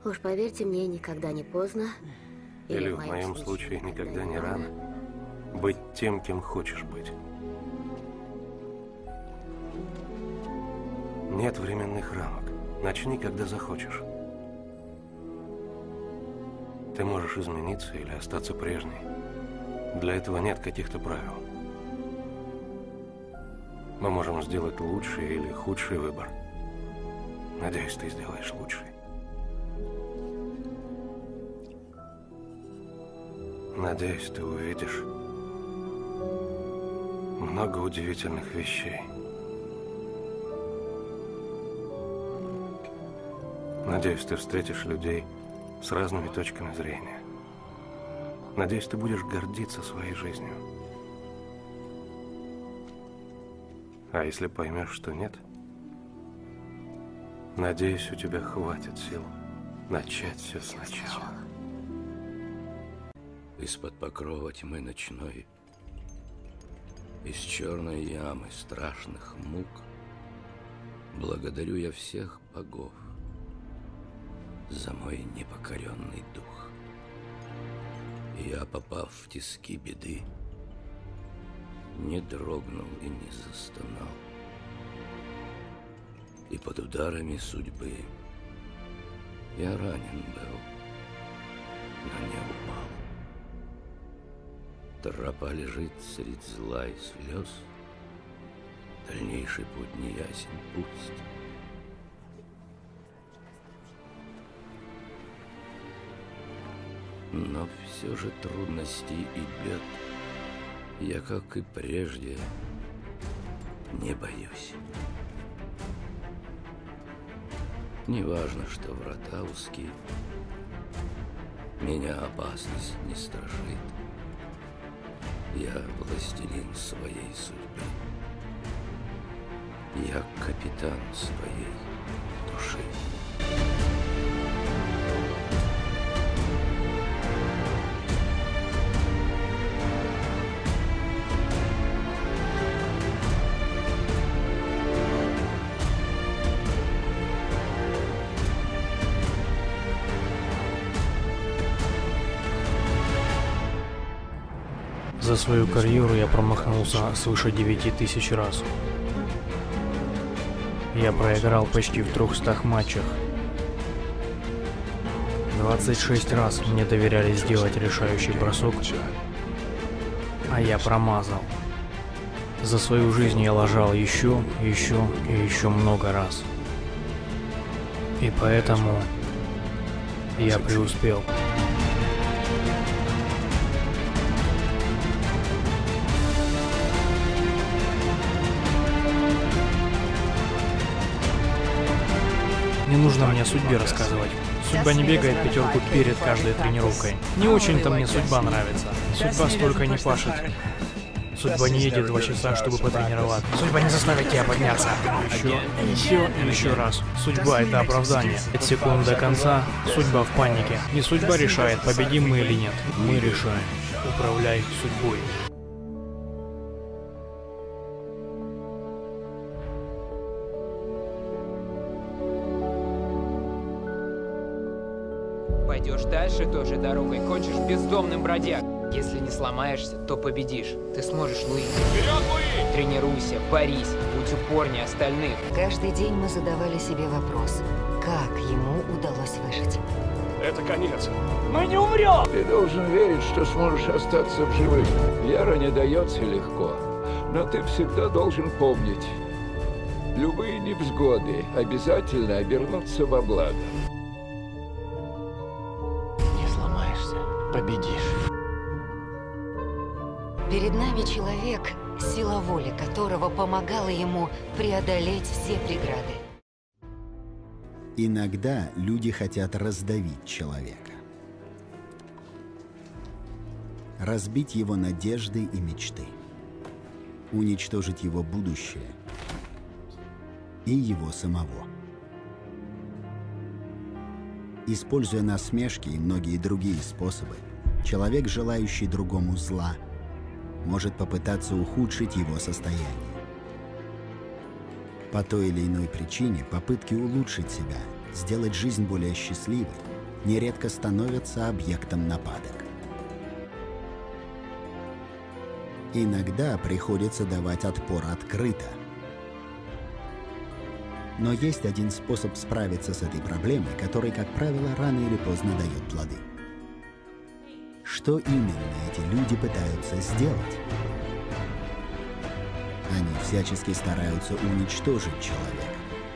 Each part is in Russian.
Уж поверьте мне, никогда не поздно. Или в моем случае никогда не рано быть тем, кем хочешь быть. Нет временных рамок. Начни, когда захочешь. Ты можешь измениться или остаться прежней. Для этого нет каких-то правил. Мы можем сделать лучший или худший выбор. Надеюсь, ты сделаешь лучший. Надеюсь, ты увидишь много удивительных вещей. Надеюсь, ты встретишь людей с разными точками зрения. Надеюсь, ты будешь гордиться своей жизнью. А если поймешь, что нет, надеюсь, у тебя хватит сил начать все сначала. Из-под покрова тьмы ночной, из черной ямы страшных мук, благодарю я всех богов за мой непокоренный дух. И я, попав в тиски беды, не дрогнул и не застонал. И под ударами судьбы я ранен был, но не упал. Тропа лежит средь зла и слез, дальнейший путь неясен пусть. Но все же трудностей и бед я, как и прежде, не боюсь. Неважно, что врата узки, меня опасность не страшит. Я властелин своей судьбы. Я капитан своей души. За свою карьеру я промахнулся свыше 9000 раз. Я проиграл почти в 300 матчах. 26 раз мне доверяли сделать решающий бросок, а я промазал. За свою жизнь я лажал еще и еще много раз. И поэтому я преуспел. Не нужно мне о судьбе рассказывать. Судьба не бегает пятерку перед каждой тренировкой. Не очень-то мне судьба нравится. Судьба столько не пашет. Судьба не едет 2 часа, чтобы потренироваться. Судьба не заставит тебя подняться. Еще и еще раз. Судьба — это оправдание. 5 секунд до конца. Судьба в панике. Не судьба решает, победим мы или нет. Мы решаем. Управляй судьбой. Пойдешь дальше той же дорогой, кончишь бездомным бродяг. Если не сломаешься, то победишь. Ты сможешь, Луи. Вперед, Луи! Тренируйся, борись, будь упорнее остальных. Каждый день мы задавали себе вопрос, как ему удалось выжить. Это конец. Мы не умрем! Ты должен верить, что сможешь остаться в живых. Вера не дается легко, но ты всегда должен помнить, любые невзгоды обязательно обернутся во благо. Победишь. Перед нами человек, сила воли которого помогала ему преодолеть все преграды. Иногда люди хотят раздавить человека. Разбить его надежды и мечты. Уничтожить его будущее и его самого. Используя насмешки и многие другие способы, человек, желающий другому зла, может попытаться ухудшить его состояние. По той или иной причине попытки улучшить себя, сделать жизнь более счастливой, нередко становятся объектом нападок. Иногда приходится давать отпор открыто. Но есть один способ справиться с этой проблемой, который, как правило, рано или поздно дает плоды. Что именно эти люди пытаются сделать? Они всячески стараются уничтожить человека.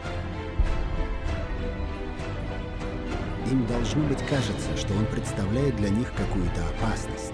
Им, должно быть, кажется, что он представляет для них какую-то опасность.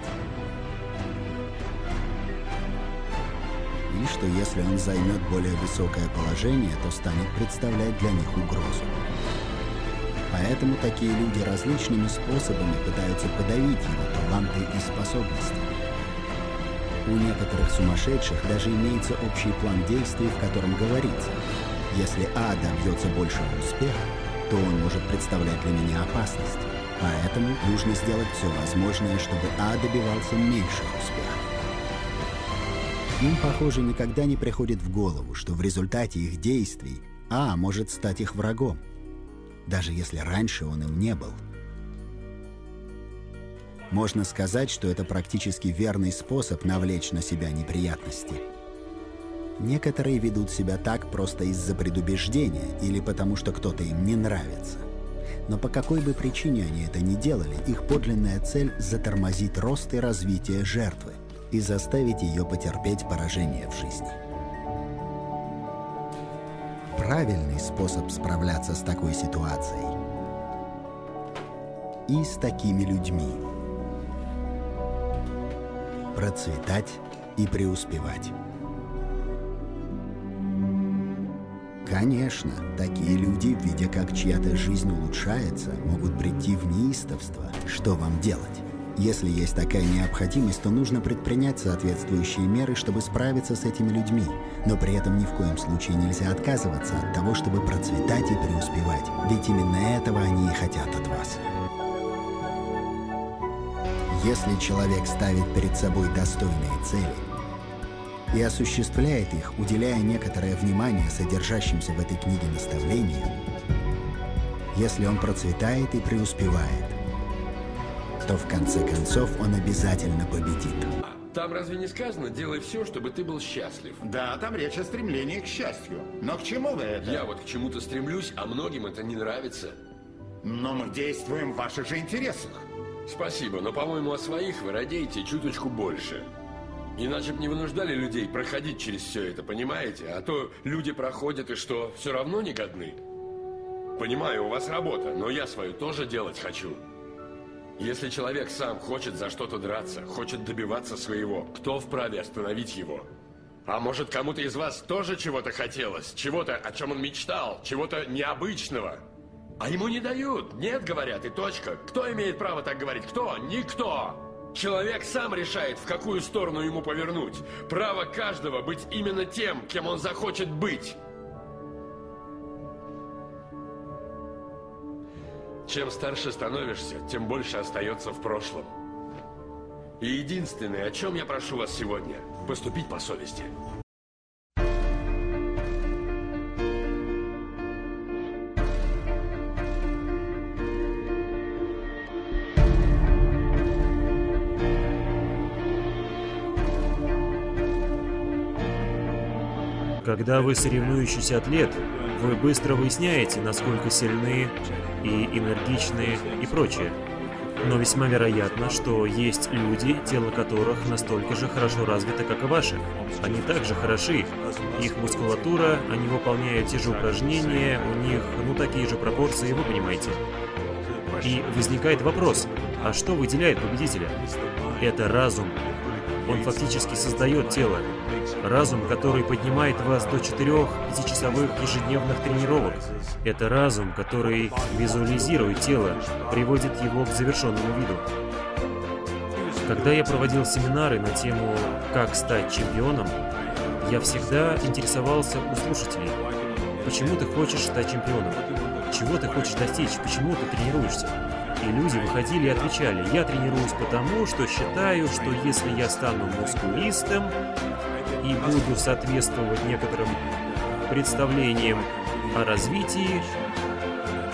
И что если он займет более высокое положение, то станет представлять для них угрозу. Поэтому такие люди различными способами пытаются подавить его таланты и способности. У некоторых сумасшедших даже имеется общий план действий, в котором говорится: если А добьется большего успеха, то он может представлять для меня опасность. Поэтому нужно сделать все возможное, чтобы А добивался меньших успехов. Им, похоже, никогда не приходит в голову, что в результате их действий А может стать их врагом, даже если раньше он им не был. Можно сказать, что это практически верный способ навлечь на себя неприятности. Некоторые ведут себя так просто из-за предубеждения или потому, что кто-то им не нравится. Но по какой бы причине они это ни делали, их подлинная цель — затормозить рост и развитие жертвы и заставить ее потерпеть поражение в жизни. Правильный способ справляться с такой ситуацией и с такими людьми — процветать и преуспевать. Конечно, такие люди, видя, как чья-то жизнь улучшается, могут прийти в неистовство. Что вам делать? Если есть такая необходимость, то нужно предпринять соответствующие меры, чтобы справиться с этими людьми. Но при этом ни в коем случае нельзя отказываться от того, чтобы процветать и преуспевать. Ведь именно этого они и хотят от вас. Если человек ставит перед собой достойные цели и осуществляет их, уделяя некоторое внимание содержащимся в этой книге наставлениям, если он процветает и преуспевает, то в конце концов он обязательно победит. Там разве не сказано: делай все, чтобы ты был счастлив? Да, там речь о стремлении к счастью. Но к чему вы это? Я вот к чему-то стремлюсь, а многим это не нравится. Но мы действуем в ваших же интересах. Спасибо, но, по-моему, о своих вы радеете чуточку больше. Иначе бы не вынуждали людей проходить через все это, понимаете? А то люди проходят и что, все равно не годны? Понимаю, у вас работа, но я свою тоже делать хочу. Если человек сам хочет за что-то драться, хочет добиваться своего, кто вправе остановить его? А может, кому-то из вас тоже чего-то хотелось? Чего-то, о чем он мечтал? Чего-то необычного? А ему не дают. Нет, говорят, и точка. Кто имеет право так говорить? Кто? Никто. Человек сам решает, в какую сторону ему повернуть. Право каждого быть именно тем, кем он захочет быть. Чем старше становишься, тем больше остается в прошлом. И единственное, о чем я прошу вас сегодня, поступить по совести. Когда вы соревнующийся атлет, вы быстро выясняете, насколько сильны и энергичны и прочее. Но весьма вероятно, что есть люди, тело которых настолько же хорошо развито, как и ваше. Они также хороши. Их мускулатура, они выполняют те же упражнения, у них, такие же пропорции, вы понимаете. И возникает вопрос, а что выделяет победителя? Это разум. Он фактически создает тело. Разум, который поднимает вас до 4-5-часовых ежедневных тренировок. Это разум, который визуализирует тело, приводит его к завершенному виду. Когда я проводил семинары на тему «Как стать чемпионом», я всегда интересовался у слушателей. Почему ты хочешь стать чемпионом? Чего ты хочешь достичь? Почему ты тренируешься? И люди выходили и отвечали: я тренируюсь потому, что считаю, что если я стану мускулистом и буду соответствовать некоторым представлениям о развитии,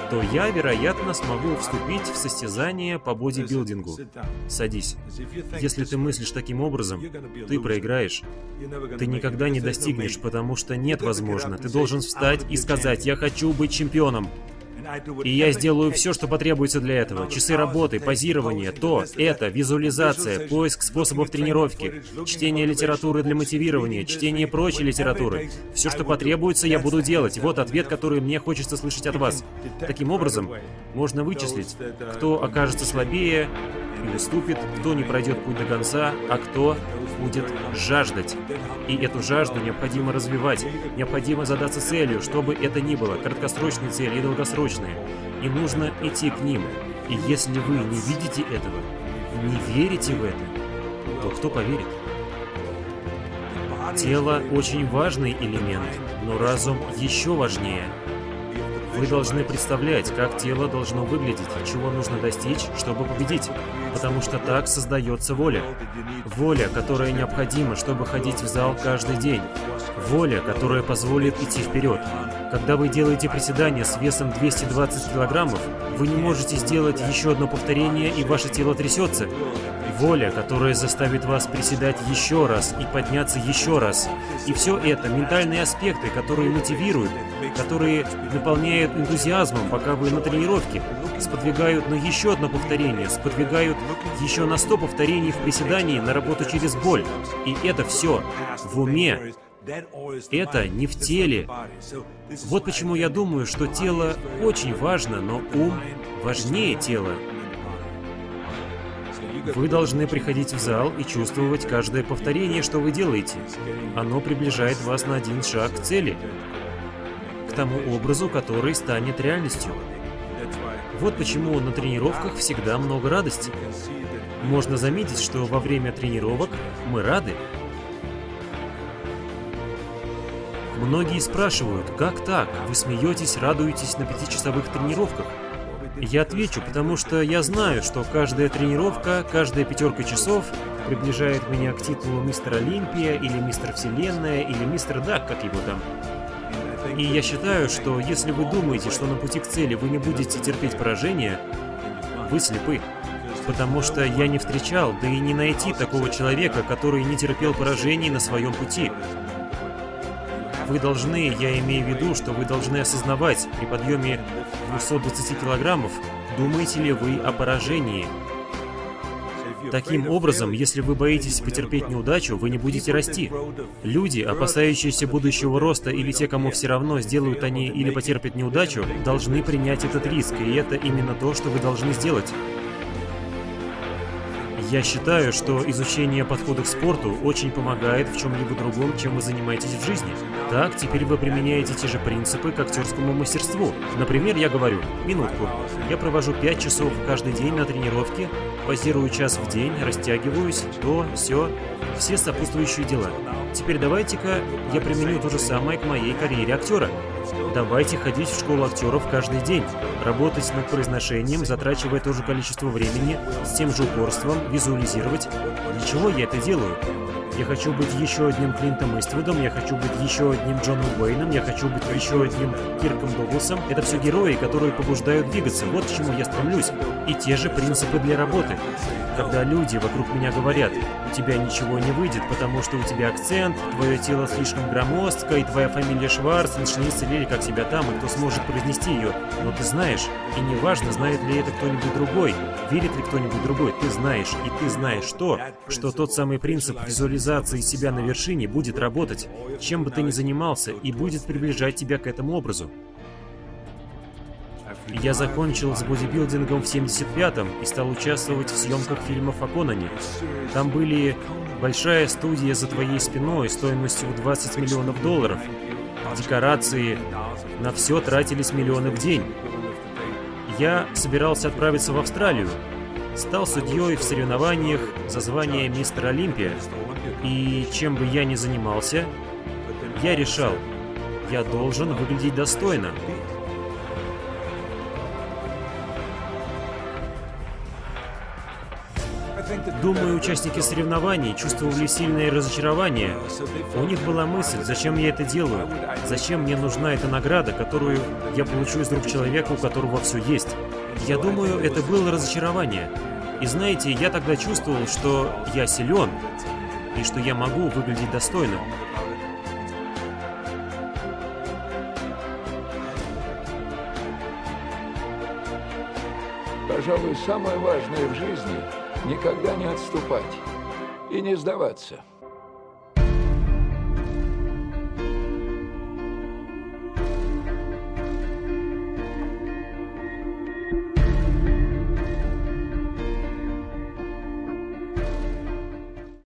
то я, вероятно, смогу вступить в состязание по бодибилдингу. Садись. Если ты мыслишь таким образом, ты проиграешь. Ты никогда не достигнешь, потому что нет возможно. Ты должен встать и сказать: «Я хочу быть чемпионом». И я сделаю все, что потребуется для этого. Часы работы, позирование, это, визуализация, поиск способов тренировки, чтение литературы для мотивирования, чтение прочей литературы. Все, что потребуется, я буду делать. Вот ответ, который мне хочется слышать от вас. Таким образом, можно вычислить, кто окажется слабее и уступит, кто не пройдет путь до конца, а кто будет жаждать. И эту жажду необходимо развивать. Необходимо задаться целью, что бы это ни было, краткосрочные цели и долгосрочные. И нужно идти к ним. И если вы не видите этого, не верите в это, то кто поверит? Тело очень важный элемент, но разум еще важнее. Вы должны представлять, как тело должно выглядеть, чего нужно достичь, чтобы победить. Потому что так создается воля. Воля, которая необходима, чтобы ходить в зал каждый день. Воля, которая позволит идти вперед. Когда вы делаете приседания с весом 220 килограммов, вы не можете сделать еще одно повторение, и ваше тело трясется. Воля, которая заставит вас приседать еще раз и подняться еще раз. И все это ментальные аспекты, которые мотивируют, которые наполняют энтузиазмом, пока вы на тренировке, сподвигают на еще одно повторение, сподвигают еще на 100 повторений в приседании на работу через боль. И это все в уме. Это не в теле. Вот почему я думаю, что тело очень важно, но ум важнее тела. Вы должны приходить в зал и чувствовать каждое повторение, что вы делаете. Оно приближает вас на один шаг к цели, к тому образу, который станет реальностью. Вот почему на тренировках всегда много радости. Можно заметить, что во время тренировок мы рады. Многие спрашивают: как так? Вы смеетесь, радуетесь на 5-часовых тренировках? Я отвечу, потому что я знаю, что каждая тренировка, каждая 5 часов приближает меня к титулу Мистер Олимпия, или Мистер Вселенная, или Мистер Дак, как его там. И я считаю, что если вы думаете, что на пути к цели вы не будете терпеть поражения, вы слепы. Потому что я не встречал, да и не найти такого человека, который не терпел поражений на своем пути. Вы должны, я имею в виду, что вы должны осознавать, при подъеме 220 килограммов, думаете ли вы о поражении. Таким образом, если вы боитесь потерпеть неудачу, вы не будете расти. Люди, опасающиеся будущего роста, или те, кому все равно, сделают они или потерпят неудачу, должны принять этот риск, и это именно то, что вы должны сделать. Я считаю, что изучение подхода к спорту очень помогает в чем-либо другом, чем вы занимаетесь в жизни. Так, теперь вы применяете те же принципы к актерскому мастерству. Например, я говорю: минутку, я провожу 5 часов каждый день на тренировке, позирую час в день, растягиваюсь, то, все сопутствующие дела. Теперь давайте-ка я применю то же самое к моей карьере актера. Давайте ходить в школу актеров каждый день, работать над произношением, затрачивая то же количество времени, с тем же упорством, визуализировать. Для чего я это делаю? Я хочу быть еще одним Клинтом Иствудом, я хочу быть еще одним Джоном Уэйном, я хочу быть еще одним Кирком Дугласом. Это все герои, которые побуждают двигаться. Вот к чему я стремлюсь. И те же принципы для работы. Когда люди вокруг меня говорят: у тебя ничего не выйдет, потому что у тебя акцент, твое тело слишком громоздкое, и твоя фамилия Шварц, Шницель или как себя там, и кто сможет произнести ее. Но ты знаешь, и неважно, знает ли это кто-нибудь другой, верит ли кто-нибудь другой, ты знаешь, и ты знаешь то, что тот самый принцип визуализации себя на вершине будет работать, чем бы ты ни занимался, и будет приближать тебя к этому образу. Я закончил с бодибилдингом в 75-м и стал участвовать в съемках фильмов о Конане. Там были большая студия за твоей спиной стоимостью в $20 миллионов, декорации, на все тратились миллионы в день. Я собирался отправиться в Австралию, стал судьей в соревнованиях за звание Мистер Олимпия, и чем бы я ни занимался, я решал, я должен выглядеть достойно. Думаю, участники соревнований чувствовали сильное разочарование. У них была мысль, зачем я это делаю? Зачем мне нужна эта награда, которую я получу из рук человека, у которого все есть? Я думаю, это было разочарование. И знаете, я тогда чувствовал, что я силен, и что я могу выглядеть достойно. Пожалуй, самое важное в жизни — никогда не отступать и не сдаваться.